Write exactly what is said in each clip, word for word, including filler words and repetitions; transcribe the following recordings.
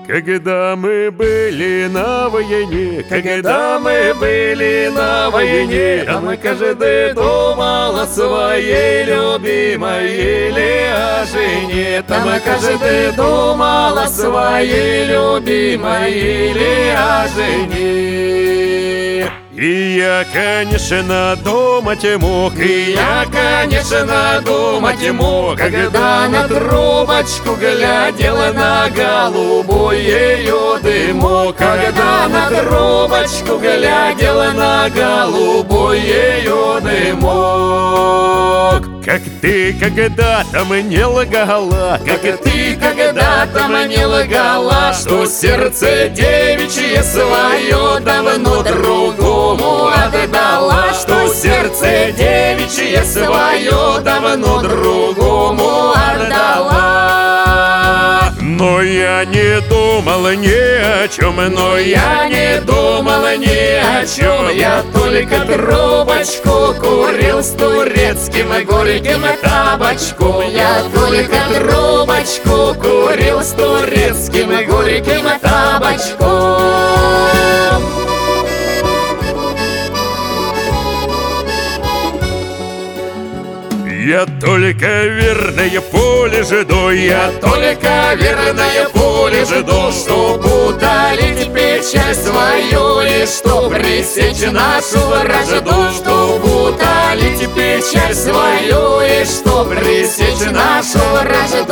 Когда мы были на войне, когда мы были на войне, а мы каждый думал о своей любимой или о жене. Там каждый думал о своей любимой или о жене. И я, конечно, думать мог, и я, конечно, думать мог, когда на трубочку глядел на голубой ее дымок, когда на трубочку глядел на голубой ее дымок. Как ты когда-то мне лгала, как ты когда-то мне лгала, что сердце девичье свое давно другому отдала, что сердце девичье свое давно другому отдала. Но я не думал ни о чем, но я не думал ни о чем. Я только трубочку курил с турецким горьким табачком. Я только трубочку курил с турецким горьким табачком. Я только верное поле жду, я только верное поле жду, чтоб утолить печаль свою и чтоб пресечь нашу вражду, чтоб утолить печаль свою и чтоб пресечь нашу вражду.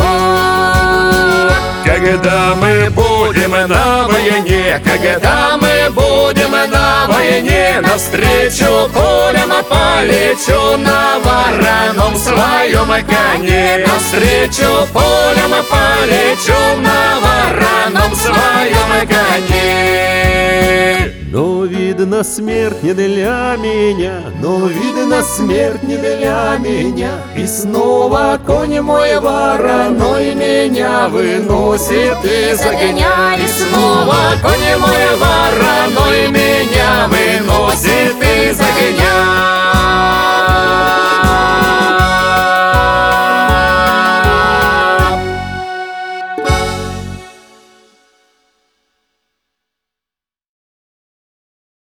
Когда мы будем на войне, когда мы будем на войне, навстречу полем полечу на вороном своем коне, навстречу полем полечу на вороном своем коне. Но видно, смерть не для меня, но видно, смерть не для меня. И снова конь мой вороной меня выносит из огня. И снова конь мой вороной меня выносит из огня.